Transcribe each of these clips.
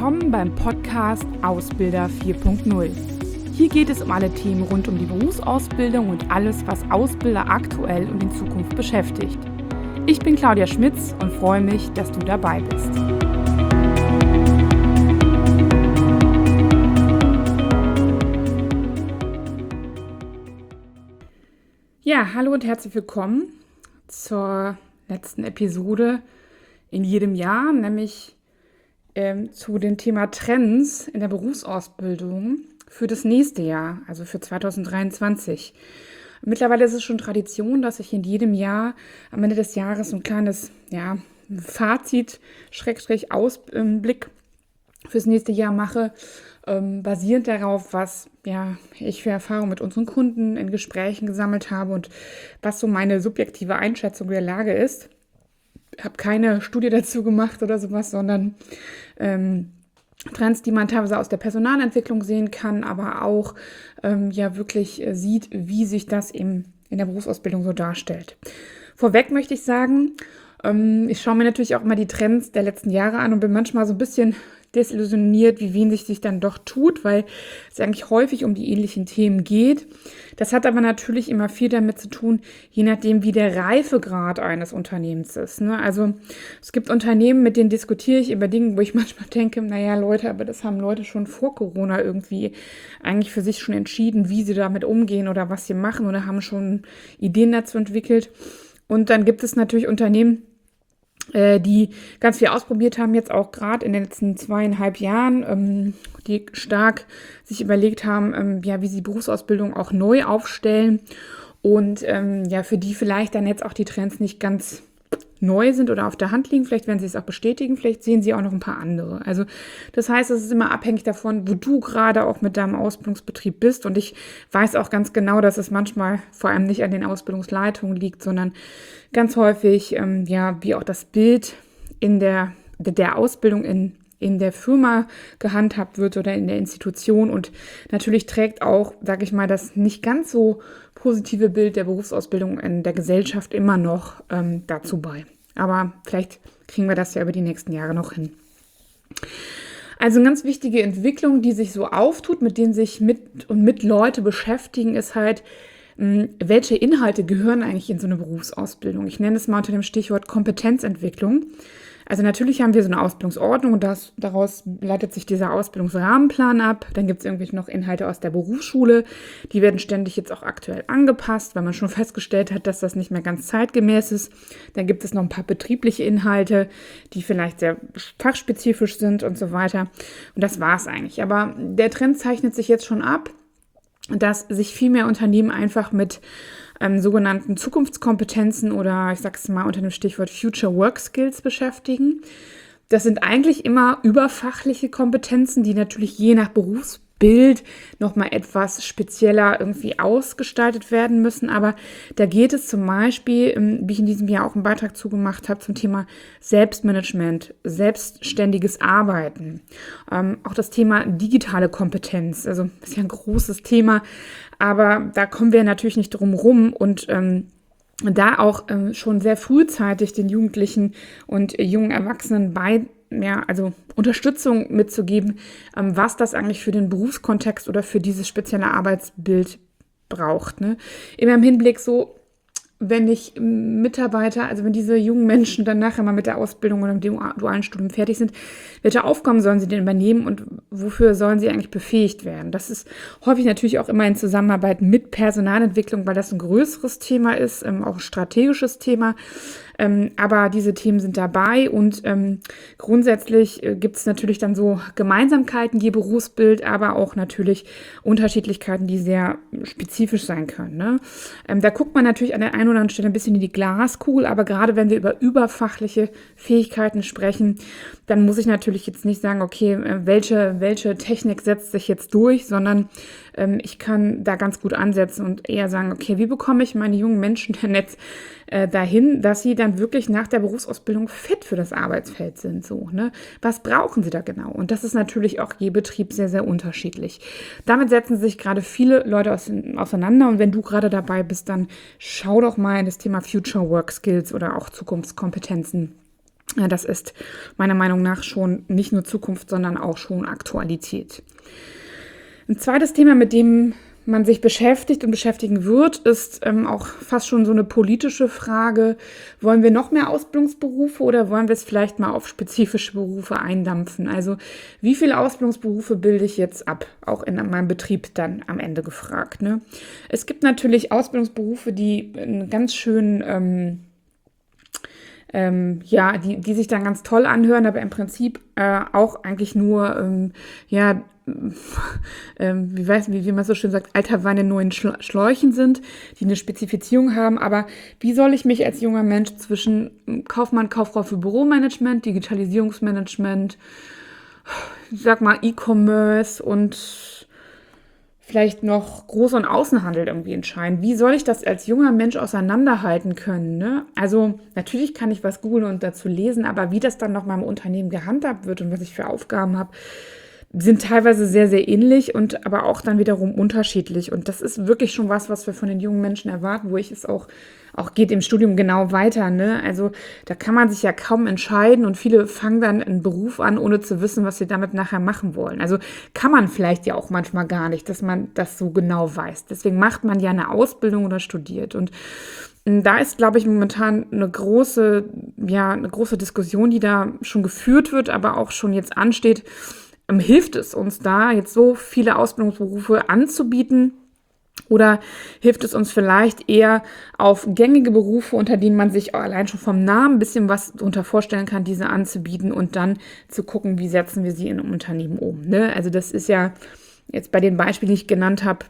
willkommen beim Podcast Ausbilder 4.0. Hier geht es um alle Themen rund um die Berufsausbildung und alles, was Ausbilder aktuell und in Zukunft beschäftigt. Ich bin Claudia Schmitz und freue mich, dass du dabei bist. Ja, hallo und herzlich willkommen zur letzten Episode in jedem Jahr, nämlich zu dem Thema Trends in der Berufsausbildung für das nächste Jahr, also für 2023. Mittlerweile ist es schon Tradition, dass ich in jedem Jahr am Ende des Jahres ein kleines Fazit, Ausblick fürs nächste Jahr mache, basierend darauf, was ich für Erfahrungen mit unseren Kunden in Gesprächen gesammelt habe und was so meine subjektive Einschätzung der Lage ist. Ich habe keine Studie dazu gemacht oder sowas, sondern Trends, die man teilweise aus der Personalentwicklung sehen kann, aber auch wirklich sieht, wie sich das in der Berufsausbildung so darstellt. Vorweg möchte ich sagen, ich schaue mir natürlich auch immer die Trends der letzten Jahre an und bin manchmal so ein bisschen desillusioniert, wie wenig sich dann doch tut, weil es eigentlich häufig um die ähnlichen Themen geht. Das hat aber natürlich immer viel damit zu tun, je nachdem, wie der Reifegrad eines Unternehmens ist. Ne? Also es gibt Unternehmen, mit denen diskutiere ich über Dinge, wo ich manchmal denke, naja Leute, aber das haben Leute schon vor Corona irgendwie eigentlich für sich schon entschieden, wie sie damit umgehen oder was sie machen oder haben schon Ideen dazu entwickelt. Und dann gibt es natürlich Unternehmen, die ganz viel ausprobiert haben, jetzt auch gerade in den letzten 2,5 Jahren, die stark sich überlegt haben, wie sie Berufsausbildung auch neu aufstellen und für die vielleicht dann jetzt auch die Trends nicht ganz neu sind oder auf der Hand liegen. Vielleicht werden sie es auch bestätigen, vielleicht sehen sie auch noch ein paar andere. Also das heißt, es ist immer abhängig davon, wo du gerade auch mit deinem Ausbildungsbetrieb bist. Und ich weiß auch ganz genau, dass es manchmal vor allem nicht an den Ausbildungsleitungen liegt, sondern ganz häufig, wie auch das Bild in der Ausbildung in der Firma gehandhabt wird oder in der Institution. Und natürlich trägt auch, sage ich mal, das nicht ganz so positive Bild der Berufsausbildung in der Gesellschaft immer noch dazu bei. Aber vielleicht kriegen wir das ja über die nächsten Jahre noch hin. Also eine ganz wichtige Entwicklung, die sich so auftut, mit denen sich mit Leute beschäftigen, ist halt, welche Inhalte gehören eigentlich in so eine Berufsausbildung? Ich nenne es mal unter dem Stichwort Kompetenzentwicklung. Also natürlich haben wir so eine Ausbildungsordnung und daraus leitet sich dieser Ausbildungsrahmenplan ab. Dann gibt es irgendwie noch Inhalte aus der Berufsschule. Die werden ständig jetzt auch aktuell angepasst, weil man schon festgestellt hat, dass das nicht mehr ganz zeitgemäß ist. Dann gibt es noch ein paar betriebliche Inhalte, die vielleicht sehr fachspezifisch sind und so weiter. Und das war es eigentlich. Aber der Trend zeichnet sich jetzt schon ab, dass sich viel mehr Unternehmen einfach mit sogenannten Zukunftskompetenzen oder ich sage es mal unter dem Stichwort Future Work Skills beschäftigen. Das sind eigentlich immer überfachliche Kompetenzen, die natürlich je nach Berufsbild nochmal etwas spezieller irgendwie ausgestaltet werden müssen. Aber da geht es zum Beispiel, wie ich in diesem Jahr auch einen Beitrag zugemacht habe, zum Thema Selbstmanagement, selbstständiges Arbeiten. Auch das Thema digitale Kompetenz, also das ist ja ein großes Thema, aber da kommen wir natürlich nicht drum rum und da auch schon sehr frühzeitig den Jugendlichen und jungen Erwachsenen Unterstützung mitzugeben, was das eigentlich für den Berufskontext oder für dieses spezielle Arbeitsbild braucht. Ne? Immer im Hinblick so, wenn ich Mitarbeiter, also wenn diese jungen Menschen dann nachher mal mit der Ausbildung oder mit dem dualen Studium fertig sind, welche Aufgaben sollen sie denn übernehmen und wofür sollen sie eigentlich befähigt werden? Das ist häufig natürlich auch immer in Zusammenarbeit mit Personalentwicklung, weil das ein größeres Thema ist, auch ein strategisches Thema. Aber diese Themen sind dabei und grundsätzlich gibt es natürlich dann so Gemeinsamkeiten je Berufsbild, aber auch natürlich Unterschiedlichkeiten, die sehr spezifisch sein können. Ne? Da guckt man natürlich an der einen oder anderen Stelle ein bisschen in die Glaskugel, aber gerade wenn wir über überfachliche Fähigkeiten sprechen, dann muss ich natürlich jetzt nicht sagen, okay, welche Technik setzt sich jetzt durch, sondern ich kann da ganz gut ansetzen und eher sagen, okay, wie bekomme ich meine jungen Menschen denn jetzt dahin, dass sie dann wirklich nach der Berufsausbildung fit für das Arbeitsfeld sind. So, ne? Was brauchen sie da genau? Und das ist natürlich auch je Betrieb sehr, sehr unterschiedlich. Damit setzen sich gerade viele Leute auseinander und wenn du gerade dabei bist, dann schau doch mal in das Thema Future Work Skills oder auch Zukunftskompetenzen Das ist meiner Meinung nach schon nicht nur Zukunft, sondern auch schon Aktualität. Ein zweites Thema, mit dem man sich beschäftigt und beschäftigen wird, ist auch fast schon so eine politische Frage. Wollen wir noch mehr Ausbildungsberufe oder wollen wir es vielleicht mal auf spezifische Berufe eindampfen? Also wie viele Ausbildungsberufe bilde ich jetzt ab? Auch in meinem Betrieb dann am Ende gefragt. Ne? Es gibt natürlich Ausbildungsberufe, die einen ganz schönen die sich dann ganz toll anhören, aber im Prinzip auch eigentlich nur, wie man so schön sagt, alter Wein in neuen Schläuchen sind, die eine Spezifizierung haben. Aber wie soll ich mich als junger Mensch zwischen Kaufmann, Kauffrau für Büromanagement, Digitalisierungsmanagement, ich sag mal E-Commerce und vielleicht noch Groß- und Außenhandel irgendwie entscheiden. Wie soll ich das als junger Mensch auseinanderhalten können? Ne? Also natürlich kann ich was googeln und dazu lesen, aber wie das dann noch mal im Unternehmen gehandhabt wird und was ich für Aufgaben habe, sind teilweise sehr, sehr ähnlich und aber auch dann wiederum unterschiedlich. Und das ist wirklich schon was wir von den jungen Menschen erwarten, wo ich es auch geht im Studium genau weiter. Ne? Also da kann man sich ja kaum entscheiden und viele fangen dann einen Beruf an, ohne zu wissen, was sie damit nachher machen wollen. Also kann man vielleicht ja auch manchmal gar nicht, dass man das so genau weiß. Deswegen macht man ja eine Ausbildung oder studiert. Und da ist, glaube ich, momentan eine große Diskussion, die da schon geführt wird, aber auch schon jetzt ansteht. Hilft es uns da, jetzt so viele Ausbildungsberufe anzubieten? Oder hilft es uns vielleicht eher auf gängige Berufe, unter denen man sich allein schon vom Namen ein bisschen was darunter vorstellen kann, diese anzubieten und dann zu gucken, wie setzen wir sie in einem Unternehmen um. Ne? Also das ist ja jetzt bei den Beispielen, die ich genannt habe,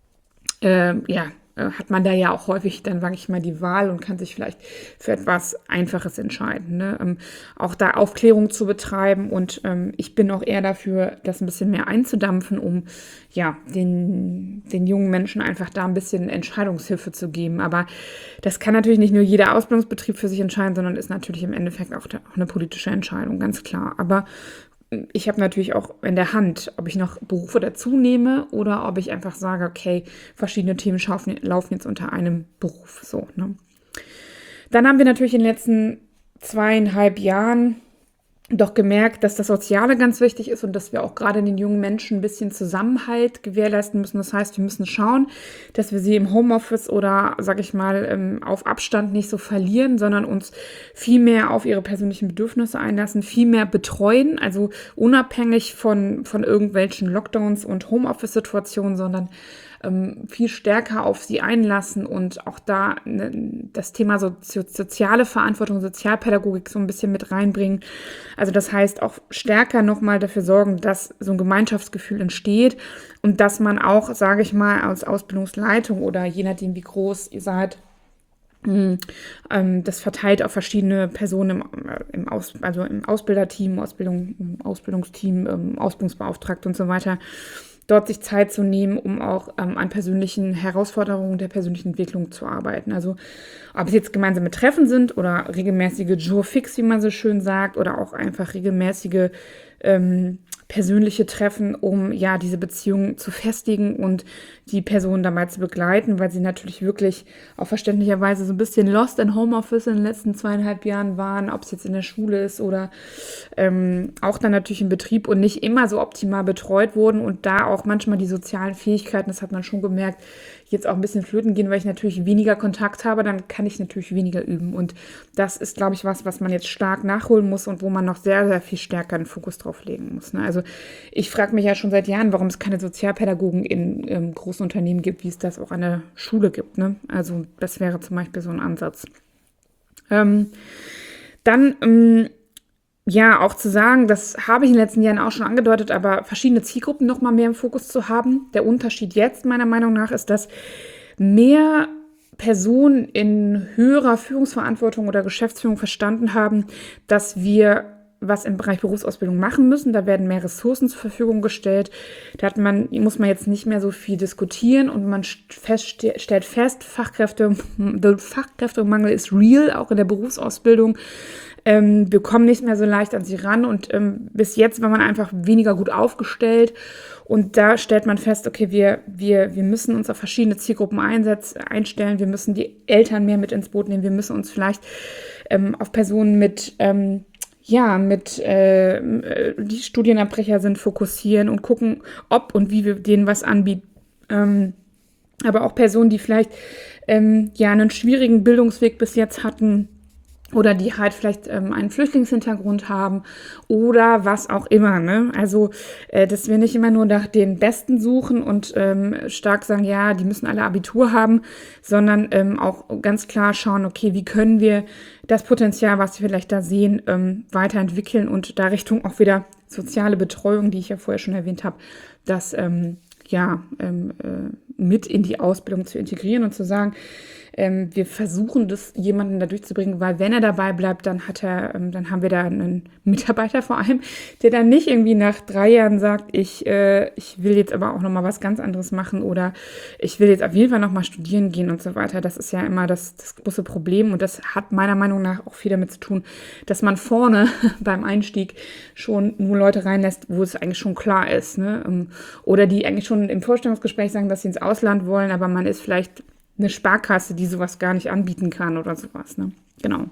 hat man da ja auch häufig dann, sage ich mal, die Wahl und kann sich vielleicht für etwas Einfaches entscheiden. Ne? Auch da Aufklärung zu betreiben und ich bin auch eher dafür, das ein bisschen mehr einzudampfen, um ja den jungen Menschen einfach da ein bisschen Entscheidungshilfe zu geben. Aber das kann natürlich nicht nur jeder Ausbildungsbetrieb für sich entscheiden, sondern ist natürlich im Endeffekt auch eine politische Entscheidung, ganz klar. Aber ich habe natürlich auch in der Hand, ob ich noch Berufe dazu nehme oder ob ich einfach sage, okay, verschiedene Themen laufen jetzt unter einem Beruf. So, ne? Dann haben wir natürlich in den letzten 2,5 Jahren doch gemerkt, dass das Soziale ganz wichtig ist und dass wir auch gerade den jungen Menschen ein bisschen Zusammenhalt gewährleisten müssen. Das heißt, wir müssen schauen, dass wir sie im Homeoffice oder, sage ich mal, auf Abstand nicht so verlieren, sondern uns viel mehr auf ihre persönlichen Bedürfnisse einlassen, viel mehr betreuen, also unabhängig von irgendwelchen Lockdowns und Homeoffice-Situationen, sondern viel stärker auf sie einlassen und auch da das Thema soziale Verantwortung, Sozialpädagogik so ein bisschen mit reinbringen. Also das heißt auch stärker nochmal dafür sorgen, dass so ein Gemeinschaftsgefühl entsteht und dass man auch, sage ich mal, als Ausbildungsleitung oder je nachdem, wie groß ihr seid, das verteilt auf verschiedene Personen im Ausbilderteam, Ausbildungsteam, Ausbildungsbeauftragte und so weiter, dort sich Zeit zu nehmen, um auch an persönlichen Herausforderungen der persönlichen Entwicklung zu arbeiten. Also ob es jetzt gemeinsame Treffen sind oder regelmäßige Jour fix, wie man so schön sagt, oder auch einfach regelmäßige persönliche Treffen, um ja diese Beziehung zu festigen und die Person dabei zu begleiten, weil sie natürlich wirklich auch verständlicherweise so ein bisschen lost in Homeoffice in den letzten 2,5 Jahren waren, ob es jetzt in der Schule ist oder auch dann natürlich im Betrieb und nicht immer so optimal betreut wurden und da auch manchmal die sozialen Fähigkeiten, das hat man schon gemerkt, jetzt auch ein bisschen flöten gehen, weil ich natürlich weniger Kontakt habe, dann kann ich natürlich weniger üben und das ist, glaube ich, was man jetzt stark nachholen muss und wo man noch sehr, sehr viel stärker den Fokus drauf legen muss. Ne? Also ich frage mich ja schon seit Jahren, warum es keine Sozialpädagogen in großen Unternehmen gibt, wie es das auch an der Schule gibt. Ne? Also das wäre zum Beispiel so ein Ansatz. Auch zu sagen, das habe ich in den letzten Jahren auch schon angedeutet, aber verschiedene Zielgruppen noch mal mehr im Fokus zu haben. Der Unterschied jetzt meiner Meinung nach ist, dass mehr Personen in höherer Führungsverantwortung oder Geschäftsführung verstanden haben, dass wir was im Bereich Berufsausbildung machen müssen. Da werden mehr Ressourcen zur Verfügung gestellt. Muss man jetzt nicht mehr so viel diskutieren und man stellt fest, Fachkräftemangel ist real, auch in der Berufsausbildung. Wir kommen nicht mehr so leicht an sie ran und bis jetzt war man einfach weniger gut aufgestellt und da stellt man fest, okay, wir müssen uns auf verschiedene Zielgruppen einstellen, wir müssen die Eltern mehr mit ins Boot nehmen, wir müssen uns vielleicht auf Personen mit mit die Studienabbrecher sind, fokussieren und gucken, ob und wie wir denen was anbieten. Aber auch Personen, die vielleicht einen schwierigen Bildungsweg bis jetzt hatten, oder die halt vielleicht einen Flüchtlingshintergrund haben oder was auch immer. Ne? Also, dass wir nicht immer nur nach den Besten suchen und stark sagen, ja, die müssen alle Abitur haben, sondern auch ganz klar schauen, okay, wie können wir das Potenzial, was wir vielleicht da sehen, weiterentwickeln und da Richtung auch wieder soziale Betreuung, die ich ja vorher schon erwähnt habe, das mit in die Ausbildung zu integrieren und zu sagen, wir versuchen das jemanden da durchzubringen, weil wenn er dabei bleibt, dann haben wir da einen Mitarbeiter vor allem, der dann nicht irgendwie nach 3 Jahren sagt, ich will jetzt aber auch nochmal was ganz anderes machen oder ich will jetzt auf jeden Fall nochmal studieren gehen und so weiter. Das ist ja immer das große Problem und das hat meiner Meinung nach auch viel damit zu tun, dass man vorne beim Einstieg schon nur Leute reinlässt, wo es eigentlich schon klar ist, ne? Oder die eigentlich schon im Vorstellungsgespräch sagen, dass sie ins Ausland wollen, aber man ist vielleicht eine Sparkasse, die sowas gar nicht anbieten kann oder sowas, ne? Genau.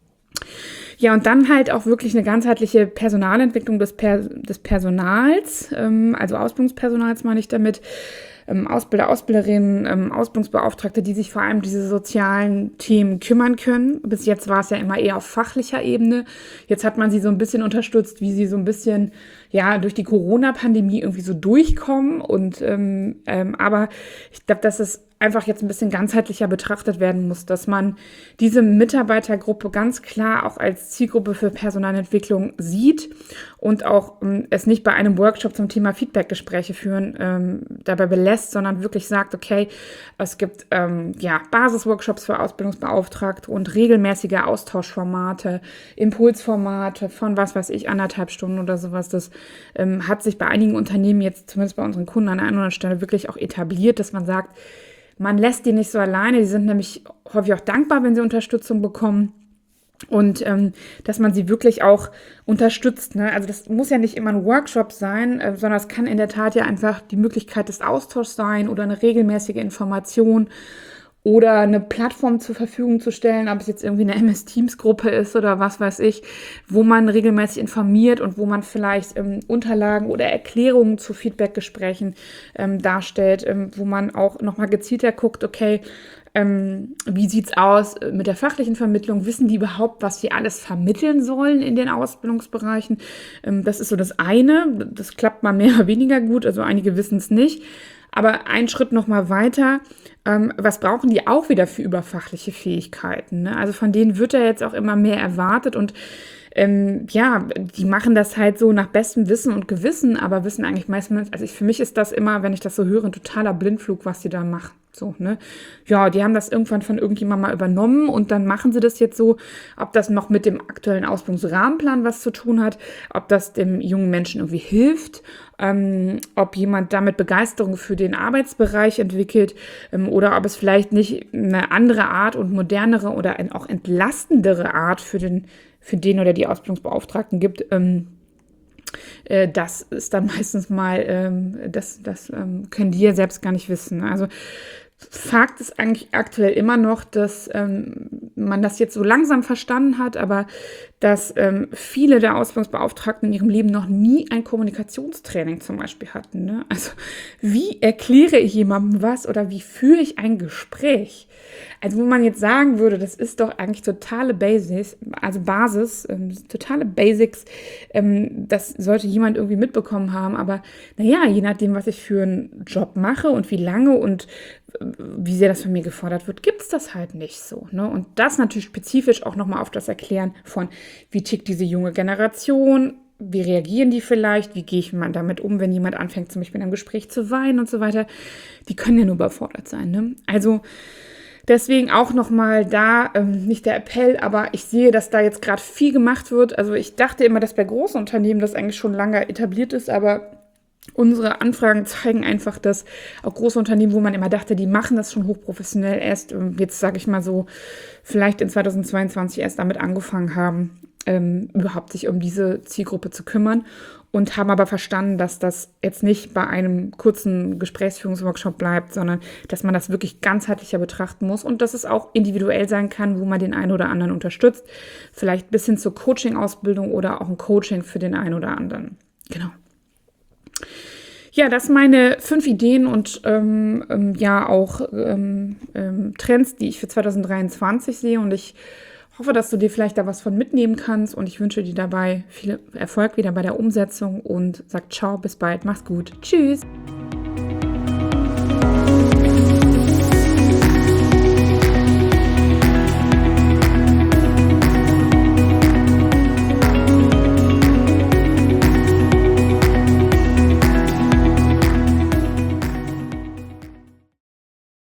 Ja, und dann halt auch wirklich eine ganzheitliche Personalentwicklung des Personals, also Ausbildungspersonals meine ich damit, Ausbilder, Ausbilderinnen, Ausbildungsbeauftragte, die sich vor allem diese sozialen Themen kümmern können. Bis jetzt war es ja immer eher auf fachlicher Ebene. Jetzt hat man sie so ein bisschen unterstützt, wie sie so ein bisschen durch die Corona-Pandemie irgendwie so durchkommen. Und aber ich glaube, dass es einfach jetzt ein bisschen ganzheitlicher betrachtet werden muss, dass man diese Mitarbeitergruppe ganz klar auch als Zielgruppe für Personalentwicklung sieht und auch es nicht bei einem Workshop zum Thema Feedbackgespräche führen dabei belässt, sondern wirklich sagt, okay, es gibt Basisworkshops für Ausbildungsbeauftragte und regelmäßige Austauschformate, Impulsformate von 1,5 Stunden oder sowas. Das hat sich bei einigen Unternehmen jetzt, zumindest bei unseren Kunden an einer anderen Stelle, wirklich auch etabliert, dass man sagt, man lässt die nicht so alleine, die sind nämlich häufig auch dankbar, wenn sie Unterstützung bekommen und dass man sie wirklich auch unterstützt. Ne? Also das muss ja nicht immer ein Workshop sein, sondern es kann in der Tat ja einfach die Möglichkeit des Austauschs sein oder eine regelmäßige Information oder eine Plattform zur Verfügung zu stellen, ob es jetzt irgendwie eine MS-Teams-Gruppe ist oder was weiß ich, wo man regelmäßig informiert und wo man vielleicht Unterlagen oder Erklärungen zu Feedbackgesprächen darstellt, wo man auch nochmal gezielter guckt, okay, wie sieht's aus mit der fachlichen Vermittlung? Wissen die überhaupt, was sie alles vermitteln sollen in den Ausbildungsbereichen? Das ist so das eine. Das klappt mal mehr oder weniger gut. Also einige wissen es nicht. Aber einen Schritt noch mal weiter. Was brauchen die auch wieder für überfachliche Fähigkeiten? Ne? Also von denen wird ja jetzt auch immer mehr erwartet und die machen das halt so nach bestem Wissen und Gewissen, aber wissen eigentlich meistens, für mich ist das immer, wenn ich das so höre, ein totaler Blindflug, was die da machen. So, ne? Ja, die haben das irgendwann von irgendjemandem mal übernommen und dann machen sie das jetzt so, ob das noch mit dem aktuellen Ausbildungsrahmenplan was zu tun hat, ob das dem jungen Menschen irgendwie hilft, ob jemand damit Begeisterung für den Arbeitsbereich entwickelt oder ob es vielleicht nicht eine andere Art und modernere oder auch entlastendere Art für den oder die Ausbildungsbeauftragten gibt. Das ist dann meistens mal, das können die ja selbst gar nicht wissen. Also Fakt ist eigentlich aktuell immer noch, dass man das jetzt so langsam verstanden hat, aber dass viele der Ausbildungsbeauftragten in ihrem Leben noch nie ein Kommunikationstraining zum Beispiel hatten. Ne? Also wie erkläre ich jemandem was oder wie führe ich ein Gespräch? Also wo man jetzt sagen würde, das ist doch eigentlich totale Basis, totale Basics, das sollte jemand irgendwie mitbekommen haben. Aber naja, je nachdem, was ich für einen Job mache und wie lange und wie sehr das von mir gefordert wird, gibt es das halt nicht so. Ne? Und das natürlich spezifisch auch nochmal auf das Erklären von, wie tickt diese junge Generation, wie reagieren die vielleicht, wie gehe ich mal damit um, wenn jemand anfängt, zum Beispiel in einem Gespräch zu weinen und so weiter. Die können ja nur überfordert sein. Ne? Also deswegen auch nochmal da, nicht der Appell, aber ich sehe, dass da jetzt gerade viel gemacht wird. Also ich dachte immer, dass bei großen Unternehmen das eigentlich schon lange etabliert ist, aber unsere Anfragen zeigen einfach, dass auch große Unternehmen, wo man immer dachte, die machen das schon hochprofessionell, erst jetzt, sage ich mal so, vielleicht in 2022 erst damit angefangen haben, überhaupt sich um diese Zielgruppe zu kümmern und haben aber verstanden, dass das jetzt nicht bei einem kurzen Gesprächsführungsworkshop bleibt, sondern dass man das wirklich ganzheitlicher betrachten muss und dass es auch individuell sein kann, wo man den einen oder anderen unterstützt, vielleicht bis hin zur Coaching-Ausbildung oder auch ein Coaching für den einen oder anderen. Genau. Ja, das sind meine 5 Ideen und ja auch Trends, die ich für 2023 sehe, und ich hoffe, dass du dir vielleicht da was von mitnehmen kannst, und ich wünsche dir dabei viel Erfolg wieder bei der Umsetzung und sag ciao, bis bald, mach's gut, tschüss.